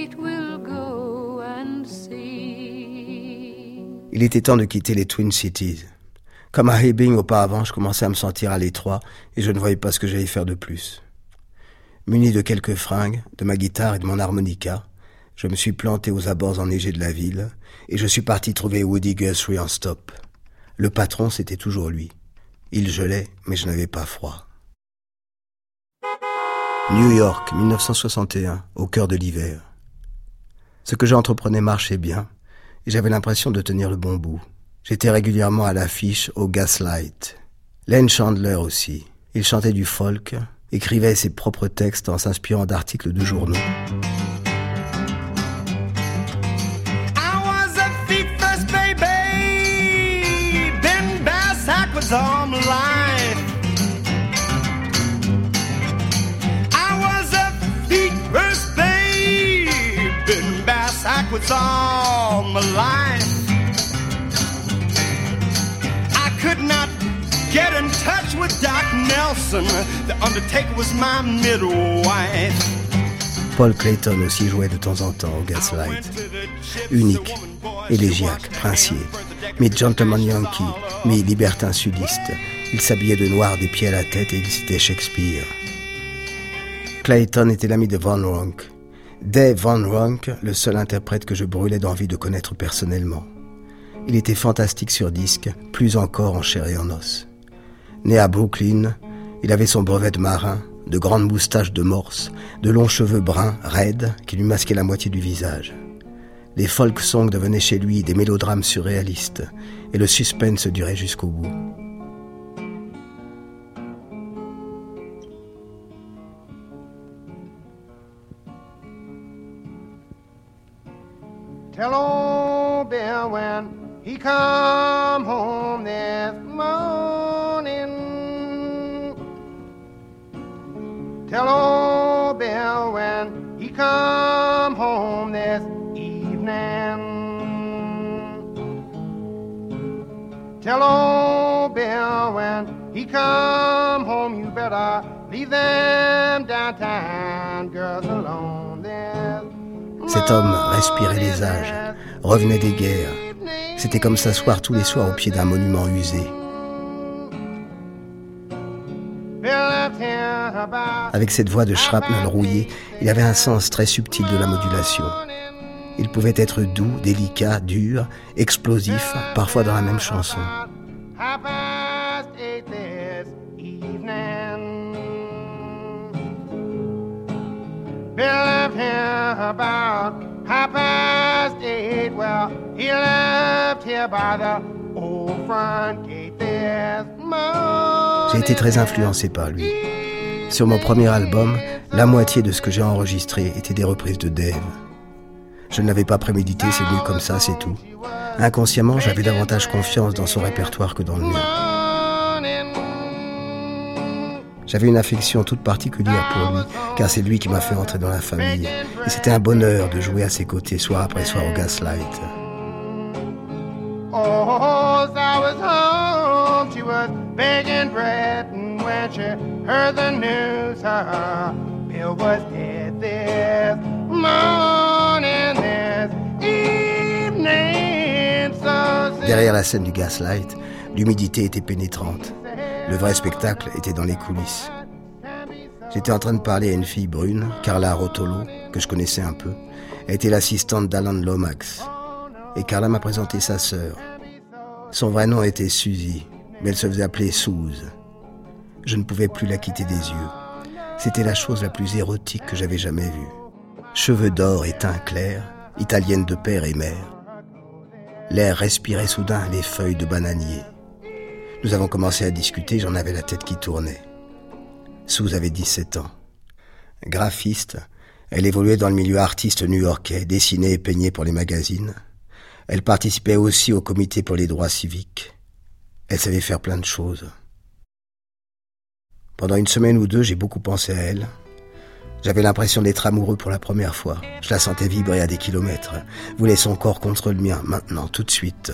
night we'll go and see. Il était temps de quitter les Twin Cities. Comme à Hibbing auparavant, je commençais à me sentir à l'étroit et je ne voyais pas ce que j'allais faire de plus. Muni de quelques fringues, de ma guitare et de mon harmonica, je me suis planté aux abords enneigés de la ville et je suis parti trouver Woody Guthrie en stop. Le patron, c'était toujours lui. Il gelait, mais je n'avais pas froid. New York, 1961, au cœur de l'hiver. Ce que j'entreprenais marchait bien et j'avais l'impression de tenir le bon bout. J'étais régulièrement à l'affiche au Gaslight. Len Chandler aussi. Il chantait du folk, écrivait ses propres textes en s'inspirant d'articles de journaux. I was a thief first, baby. Been backwards all my life. I was a thief first, baby. Been backwards all my life. Could not get in touch with Doc Nelson. The undertaker was my midwife. Paul Clayton aussi jouait de temps en temps au Gaslight. Unique, élégiaque, princier, mi-gentleman yankee, mi-libertin sudiste. Il s'habillait de noir des pieds à la tête et il citait Shakespeare. Clayton était l'ami de Von Ronk. Dave Von Ronk, le seul interprète que je brûlais d'envie de connaître personnellement. Il était fantastique sur disque, plus encore en chair et en os. Né à Brooklyn, il avait son brevet de marin, de grandes moustaches de morse, de longs cheveux bruns, raides, qui lui masquaient la moitié du visage. Les folk songs devenaient chez lui des mélodrames surréalistes, et le suspense durait jusqu'au bout. Tell old Bill when he come home this morning. Tell old Bill when he come home this evening. Tell old Bill when he come home you better leave them downtown girls alone this. Cet homme respirait les âges, revenait des guerres. C'était comme s'asseoir tous les soirs au pied d'un monument usé. Avec cette voix de shrapnel rouillée, il avait un sens très subtil de la modulation. Il pouvait être doux, délicat, dur, explosif, parfois dans la même chanson. J'ai été très influencé par lui. Sur mon premier album, la moitié de ce que j'ai enregistré était des reprises de Dave. Je ne l'avais pas prémédité, c'est venu comme ça, c'est tout. Inconsciemment, j'avais davantage confiance dans son répertoire que dans le mien. J'avais une affection toute particulière pour lui, car c'est lui qui m'a fait entrer dans la famille. Et c'était un bonheur de jouer à ses côtés soir après soir au Gaslight. Oh, I was home, she was begging bread, and when she heard the news, her Bill was dead this morning, this evening. So derrière la scène du Gaslight, l'humidité était pénétrante. Le vrai spectacle était dans les coulisses. J'étais en train de parler à une fille brune, Carla Rotolo, que je connaissais un peu. Elle était l'assistante d'Alan Lomax. Et Carla m'a présenté sa sœur. Son vrai nom était Suzy, mais elle se faisait appeler Suze. Je ne pouvais plus la quitter des yeux. C'était la chose la plus érotique que j'avais jamais vue. Cheveux d'or et teint clair, italienne de père et mère. L'air respirait soudain les feuilles de bananier. Nous avons commencé à discuter, j'en avais la tête qui tournait. Suze avait 17 ans. Graphiste, elle évoluait dans le milieu artiste new-yorkais, dessinait et peignait pour les magazines. Elle participait aussi au comité pour les droits civiques. Elle savait faire plein de choses. Pendant une semaine ou deux, j'ai beaucoup pensé à elle. J'avais l'impression d'être amoureux pour la première fois. Je la sentais vibrer à des kilomètres. Voulait son corps contre le mien, maintenant, tout de suite.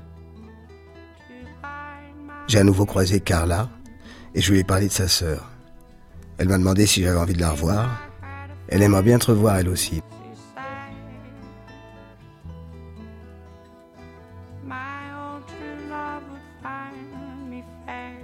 J'ai à nouveau croisé Carla et je lui ai parlé de sa sœur. Elle m'a demandé si j'avais envie de la revoir. Elle aimerait bien te revoir elle aussi. my old true love would find me fair.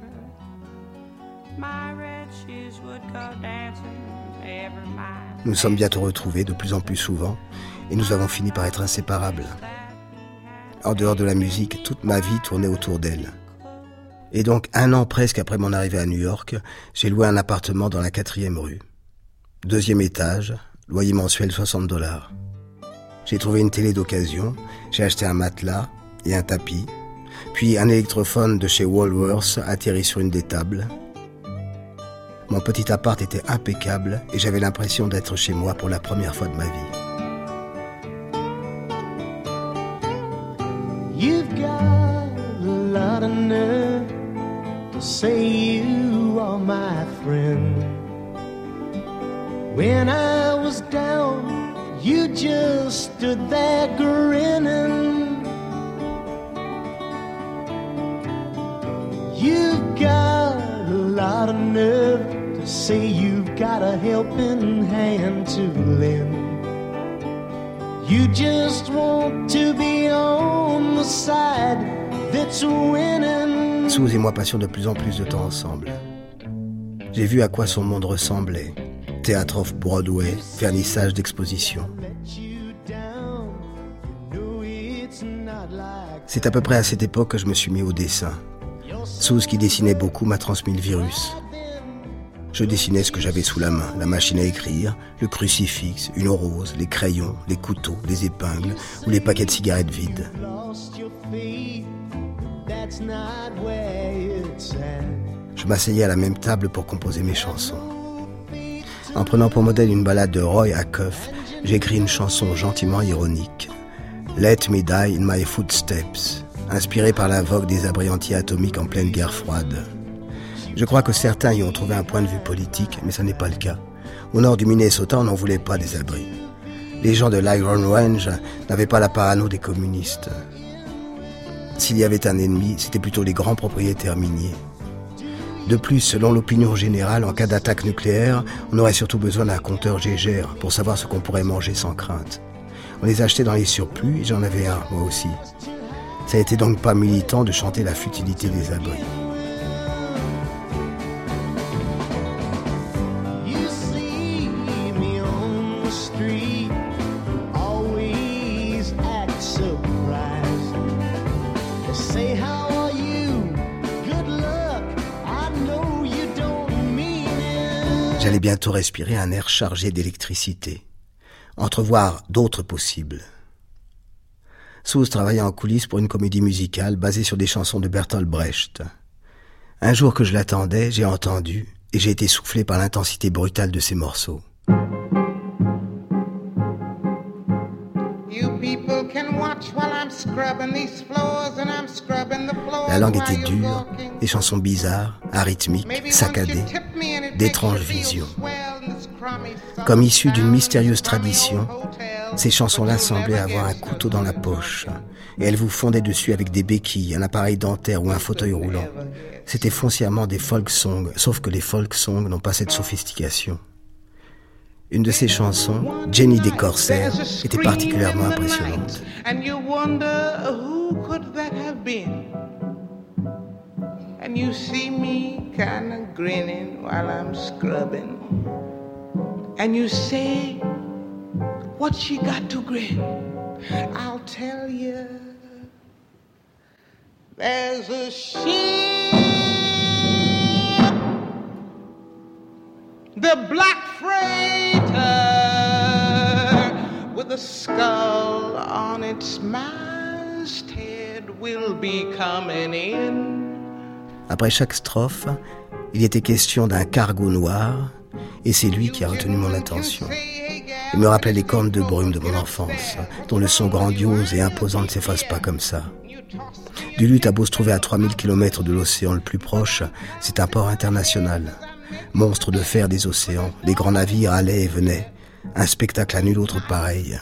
My red shoes would go dancing every mile. Nous sommes bientôt retrouvés de plus en plus souvent et nous avons fini par être inséparables. En dehors de la musique, toute ma vie tournait autour d'elle. Et donc, 1 an presque après mon arrivée à New York, j'ai loué un appartement dans la 4e rue. 2e étage, loyer mensuel $60. J'ai trouvé une télé d'occasion, j'ai acheté un matelas et un tapis, puis un électrophone de chez Woolworths atterri sur une des tables. Mon petit appart était impeccable et j'avais l'impression d'être chez moi pour la première fois de ma vie. You've got a lot of nerve to say you are my friend. When I was down, you just stood there grinning. You've got a lot of nerve to say you've got a helping hand to lend. You just want to be on the side that's winning. Suze et moi passions de plus en plus de temps ensemble. J'ai vu à quoi son monde ressemblait. Théâtre off-Broadway, vernissage d'exposition. C'est à peu près à cette époque que je me suis mis au dessin. Suze, qui dessinait beaucoup, m'a transmis le virus. Je dessinais ce que j'avais sous la main, la machine à écrire, le crucifix, une rose, les crayons, les couteaux, les épingles ou les paquets de cigarettes vides. Je m'asseyais à la même table pour composer mes chansons. En prenant pour modèle une ballade de Roy Acuff, j'ai écrit une chanson gentiment ironique. Let me die in my footsteps, inspirée par la vogue des abris anti-atomiques en pleine guerre froide. Je crois que certains y ont trouvé un point de vue politique, mais ça n'est pas le cas. Au nord du Minnesota, on n'en voulait pas des abris. Les gens de l'Iron Range n'avaient pas la parano des communistes. S'il y avait un ennemi, c'était plutôt les grands propriétaires miniers. De plus, selon l'opinion générale, en cas d'attaque nucléaire, on aurait surtout besoin d'un compteur Geiger pour savoir ce qu'on pourrait manger sans crainte. On les achetait dans les surplus et j'en avais un, moi aussi. Ça n'était donc pas militant de chanter la futilité des abris. J'allais bientôt respirer un air chargé d'électricité, entrevoir d'autres possibles. Suze travaillait en coulisses pour une comédie musicale basée sur des chansons de Bertolt Brecht. Un jour que je l'attendais, j'ai entendu et j'ai été soufflé par l'intensité brutale de ces morceaux. La langue était dure, des chansons bizarres, arythmiques, saccadées, d'étranges visions. Comme issues d'une mystérieuse tradition, ces chansons-là semblaient avoir un couteau dans la poche, et elles vous fondaient dessus avec des béquilles, un appareil dentaire ou un fauteuil roulant. C'était foncièrement des folk songs, sauf que les folk songs n'ont pas cette sophistication. Une de ces chansons, Jenny des Corsaires, était particulièrement impressionnante. And you wonder who could that have been? And you see me kinda grinning while I'm scrubbing. And you say, what she got to grin? I'll tell you. There's a ship, the black freighter with a skull on its masthead will be coming in. Après chaque strophe, il était question d'un cargo noir, et c'est lui qui a retenu mon attention. Il me rappelait les cornes de brume de mon enfance, dont le son grandiose et imposant ne s'efface pas comme ça. Duluth a beau se trouver à 3000 km de l'océan le plus proche, c'est un port international. Monstre de fer des océans, les grands navires allaient et venaient, un spectacle à nul autre pareil.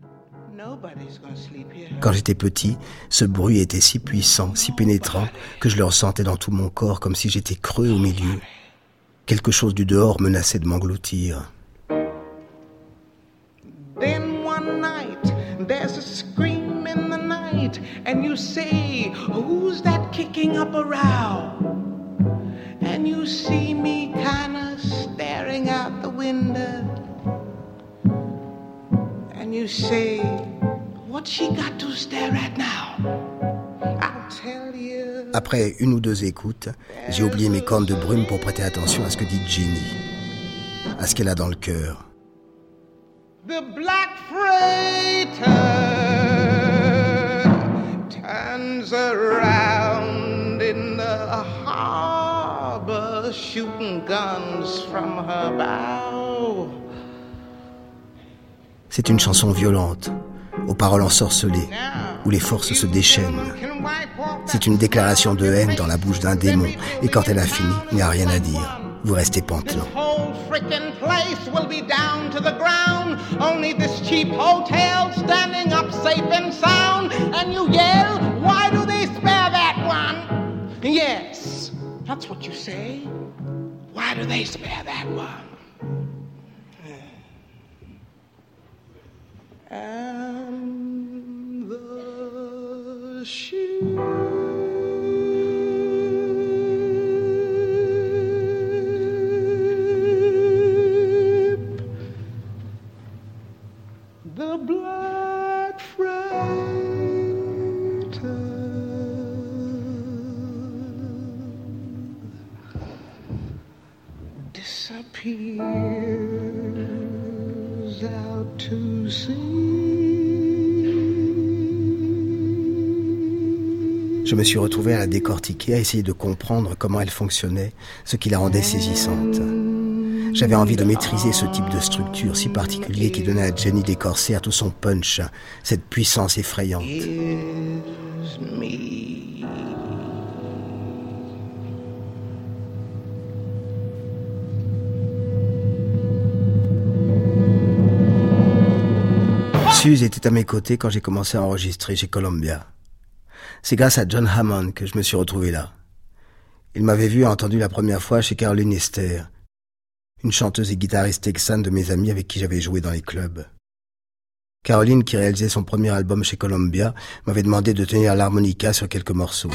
Quand j'étais petit, ce bruit était si puissant, si pénétrant, que je le ressentais dans tout mon corps comme si j'étais creux au milieu. Quelque chose du dehors menaçait de m'engloutir. Then one night, there's a scream in the night. night and you say, who's that kicking up a row? And you see me kinda staring out the window and you say, what's she got to stare at now? I'll tell you. Après une ou deux écoutes, j'ai oublié mes cornes de brume pour prêter attention à ce que dit Ginny, à ce qu'elle a dans le cœur. The black freighter turns around in the harbor, shooting guns from her bow. C'est une chanson violente, aux paroles ensorcelées, où les forces se déchaînent. C'est une déclaration de haine dans la bouche d'un démon, et quand elle a fini, il n'y a rien à dire. Vous restez pantelant. Frickin' place will be down to the ground. Only this cheap hotel standing up safe and sound. And you yell, why do they spare that one? Yes, that's what you say. Why do they spare that one? And the sheep. The black freighter disappears out to sea. Je me suis retrouvé à la décortiquer, à essayer de comprendre comment elle fonctionnait, ce qui la rendait saisissante. J'avais envie de maîtriser ce type de structure si particulier qui donnait à Jenny des Corsaires tout son punch, cette puissance effrayante. Suze était à mes côtés quand j'ai commencé à enregistrer chez Columbia. C'est grâce à John Hammond que je me suis retrouvé là. Il m'avait vu et entendu la première fois chez Caroline Esther, une chanteuse et guitariste texane de mes amis avec qui j'avais joué dans les clubs. Caroline, qui réalisait son premier album chez Columbia, m'avait demandé de tenir l'harmonica sur quelques morceaux.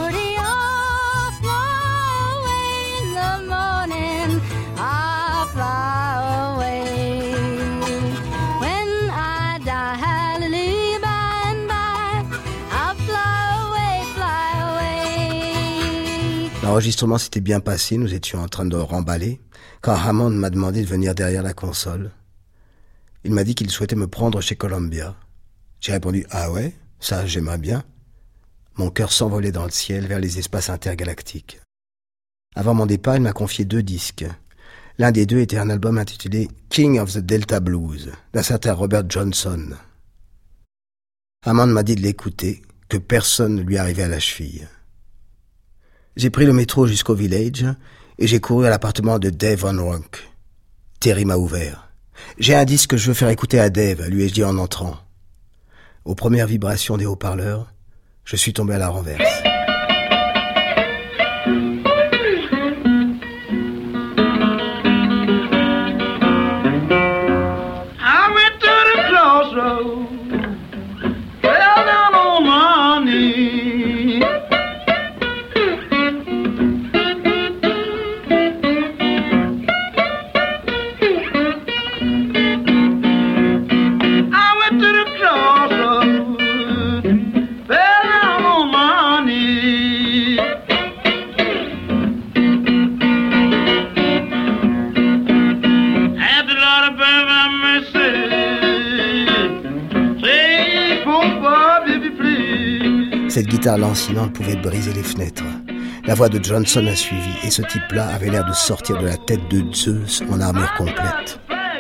L'enregistrement s'était bien passé, nous étions en train de remballer, quand Hammond m'a demandé de venir derrière la console. Il m'a dit qu'il souhaitait me prendre chez Columbia. J'ai répondu « Ah ouais, ça j'aimerais bien ». Mon cœur s'envolait dans le ciel vers les espaces intergalactiques. Avant mon départ, il m'a confié 2 disques. L'un des 2 était un album intitulé « King of the Delta Blues » d'un certain Robert Johnson. Hammond m'a dit de l'écouter, que personne ne lui arrivait à la cheville. J'ai pris le métro jusqu'au Village et j'ai couru à l'appartement de Dave Van Ronk. Terry m'a ouvert. « J'ai un disque que je veux faire écouter à Dave », lui ai-je dit en entrant. Aux premières vibrations des haut-parleurs, je suis tombé à la renverse. I went to the crossroads, fell down on my knees. Cette guitare lancinante pouvait briser les fenêtres. La voix de Johnson a suivi, et ce type-là avait l'air de sortir de la tête de Zeus en armure complète.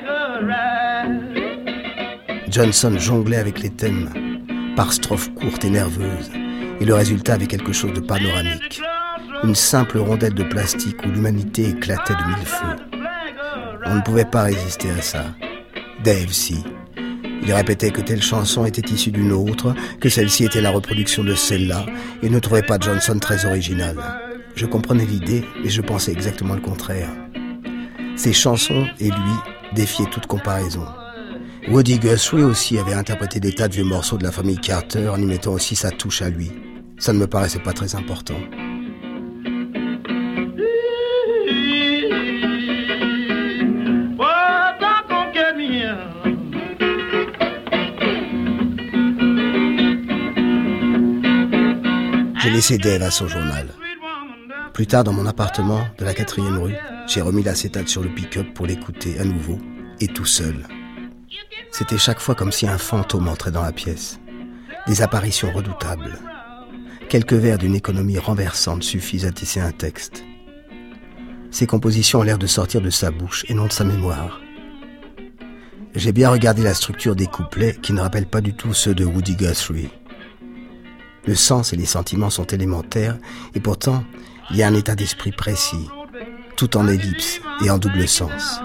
Johnson jonglait avec les thèmes, par strophes courtes et nerveuses, et le résultat avait quelque chose de panoramique. Une simple rondelle de plastique où l'humanité éclatait de mille feux. On ne pouvait pas résister à ça. Dave, si. Il répétait que telle chanson était issue d'une autre, que celle-ci était la reproduction de celle-là, et ne trouvait pas Johnson très original. Je comprenais l'idée, mais je pensais exactement le contraire. Ces chansons et lui défiaient toute comparaison. Woody Guthrie aussi avait interprété des tas de vieux morceaux de la famille Carter en y mettant aussi sa touche à lui. Ça ne me paraissait pas très important. J'ai laissé Dave à son journal. Plus tard, dans mon appartement de la 4e rue, j'ai remis l'acétate sur le pick-up pour l'écouter à nouveau, et tout seul. C'était chaque fois comme si un fantôme entrait dans la pièce. Des apparitions redoutables. Quelques vers d'une économie renversante suffisent à tisser un texte. Ces compositions ont l'air de sortir de sa bouche et non de sa mémoire. J'ai bien regardé la structure des couplets qui ne rappellent pas du tout ceux de Woody Guthrie. Le sens et les sentiments sont élémentaires et pourtant, il y a un état d'esprit précis, tout en ellipse et en double sens.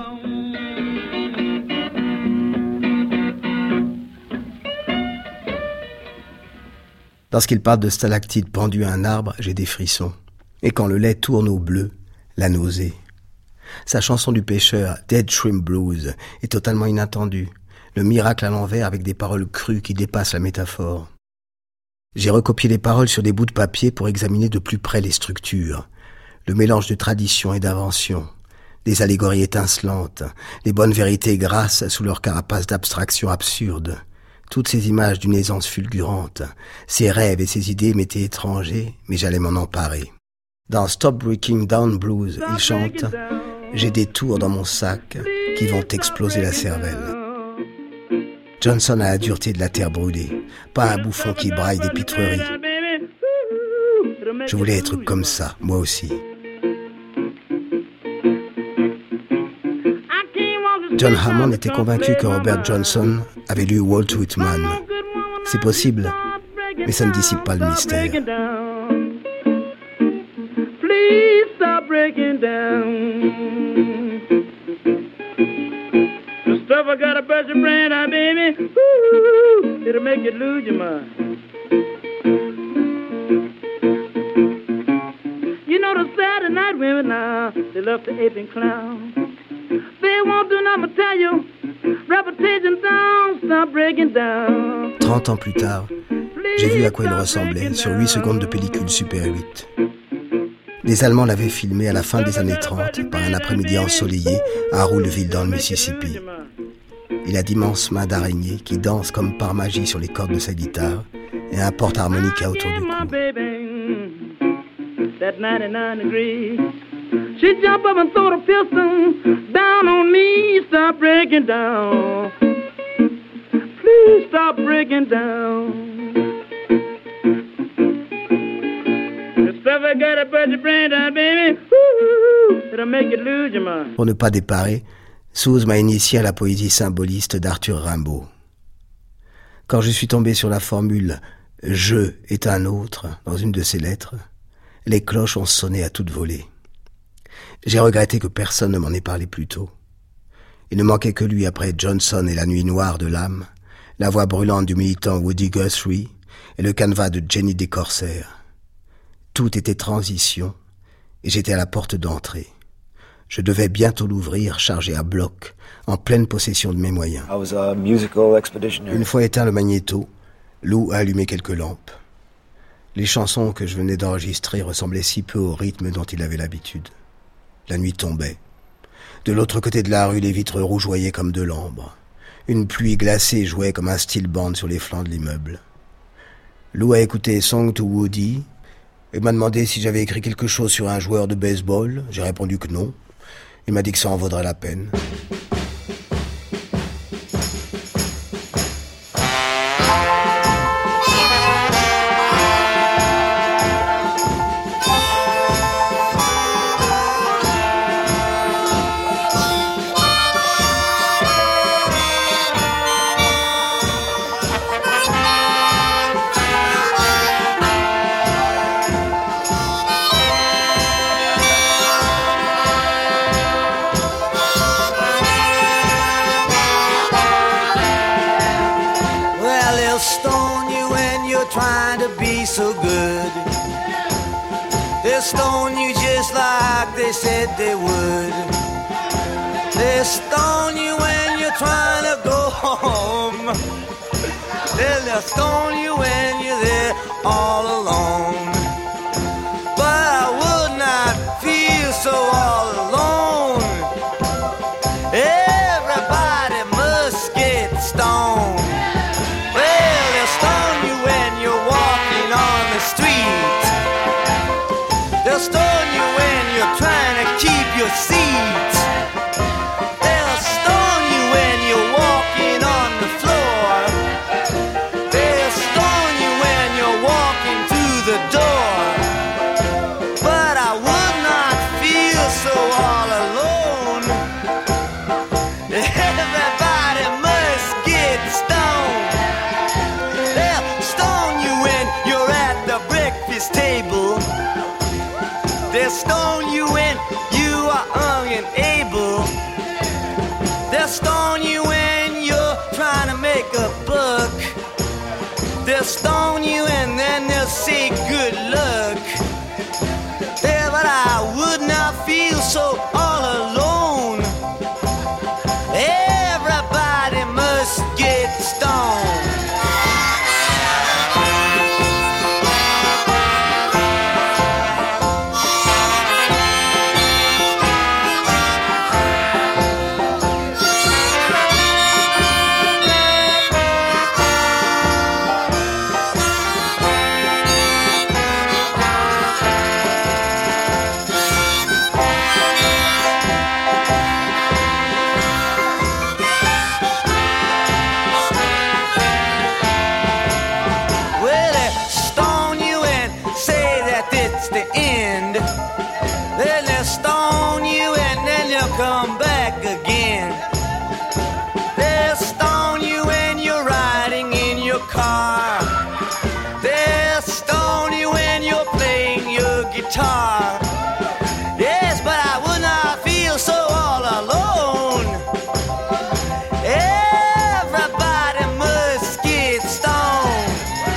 Lorsqu'il parle de stalactites pendues à un arbre, j'ai des frissons. Et quand le lait tourne au bleu, la nausée. Sa chanson du pêcheur, Dead Shrimp Blues, est totalement inattendue. Le miracle à l'envers avec des paroles crues qui dépassent la métaphore. J'ai recopié les paroles sur des bouts de papier pour examiner de plus près les structures. Le mélange de tradition et d'invention. Des allégories étincelantes. Les bonnes vérités grasses sous leur carapace d'abstraction absurde. Toutes ces images d'une aisance fulgurante. Ces rêves et ces idées m'étaient étrangers, mais j'allais m'en emparer. Dans Stop Breaking Down Blues, il chante « J'ai des tours dans mon sac qui vont exploser la cervelle ». Johnson a la dureté de la terre brûlée, pas un bouffon qui braille des pitreries. Je voulais être comme ça, moi aussi. John Hammond était convaincu que Robert Johnson avait lu Walt Whitman. C'est possible, mais ça ne dissipe pas le mystère. Please stop breaking down. The stuff I got to bust your brain out, baby. Ooh, it'll make you lose your mind. You know the Saturday night women now, they love to ape and clown. They won't do nothing but tell you, reputation down, stop breaking down. 30 ans plus tard, j'ai vu à quoi il ressemblait sur 8 secondes de pellicule Super 8. Les Allemands l'avaient filmé à la fin des années 30 par un après-midi ensoleillé à Ruleville dans le Mississippi. Il a d'immenses mains d'araignée qui dansent comme par magie sur les cordes de sa guitare et un porte-harmonica autour du cou. She jump up and throw the pistol down on me. Stop breaking down. Please stop breaking down. The stuff I got to put your brain down, baby. Ooh, it'll make you lose your mind. Pour ne pas déparer, Suze m'a initié à la poésie symboliste d'Arthur Rimbaud. Quand je suis tombé sur la formule « je est un autre » dans une de ses lettres, les cloches ont sonné à toute volée. J'ai regretté que personne ne m'en ait parlé plus tôt. Il ne manquait que lui après Johnson et la nuit noire de l'âme, la voix brûlante du militant Woody Guthrie et le canevas de Jenny Descorsaires. Tout était transition et j'étais à la porte d'entrée. Je devais bientôt l'ouvrir, chargé à bloc, en pleine possession de mes moyens. Une fois éteint le magnéto, Lou a allumé quelques lampes. Les chansons que je venais d'enregistrer ressemblaient si peu au rythme dont il avait l'habitude. La nuit tombait. De l'autre côté de la rue, les vitres rougeoyaient comme de l'ambre. Une pluie glacée jouait comme un steel band sur les flancs de l'immeuble. Lou a écouté Song to Woody et m'a demandé si j'avais écrit quelque chose sur un joueur de baseball. J'ai répondu que non. Il m'a dit que ça en vaudrait la peine. So good. They'll stone you just like they said they would. They'll stone you when you're trying to go home. They'll stone you when you're there all alone. But I would not feel so all alone. Everybody must get stoned. Well, they'll stone you when you're walking on the street. They'll stone you when you're trying to keep your seat. They'll stone you when you're walking on the floor. They'll stone you when you're walking through the door. But I would not feel so all alone. Everybody must get stoned. They'll stone you when you're at the breakfast table. They'll stone you when you are unable. They'll stone you when you're trying to make a buck. They'll stone you and then they'll say good luck. Yeah, but I would not feel so all alone. Everybody must get stoned. Well, they stone you and say that it's the end. Then they'll stone you and then they'll come back again. They'll stone you when you're riding in your car. They'll stone you when you're playing your guitar. Yes, but I would not feel so all alone. Everybody must get stoned.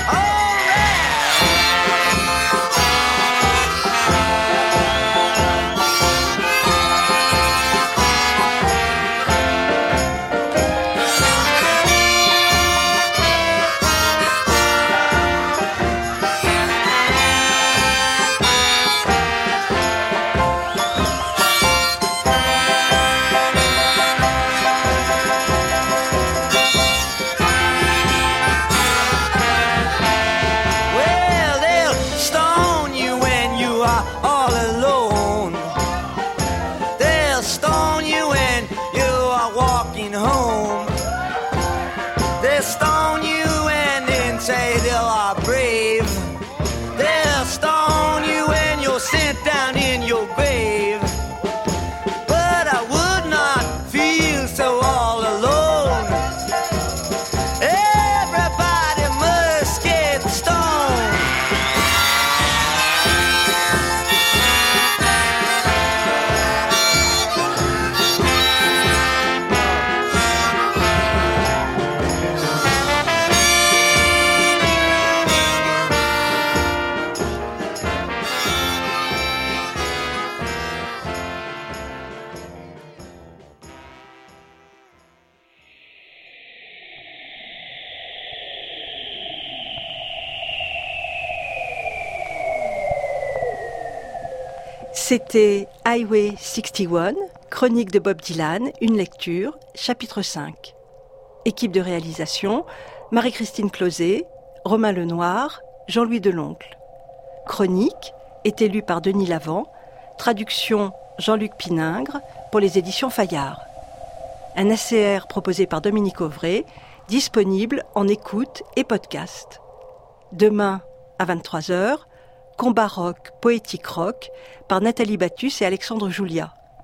Well, they'll stone you when you are all alone. They'll stone you when you are walking home. They'll stone you and then say you are brave. They'll stone you when you're sent down in your grave. But I would not feel so all alone. Everybody must get stoned. C'était Highway 61, chronique de Bob Dylan, une lecture, chapitre 5. Équipe de réalisation, Marie-Christine Closet, Romain Lenoir, Jean-Louis Deloncle. Chronique est élue par Denis Lavant, traduction Jean-Luc Piningre pour les éditions Fayard. Un ACR proposé par Dominique Auvray, disponible en écoute et podcast. Demain à 23h, Combat rock, poétique rock par Nathalie Battus et Alexandre Julia.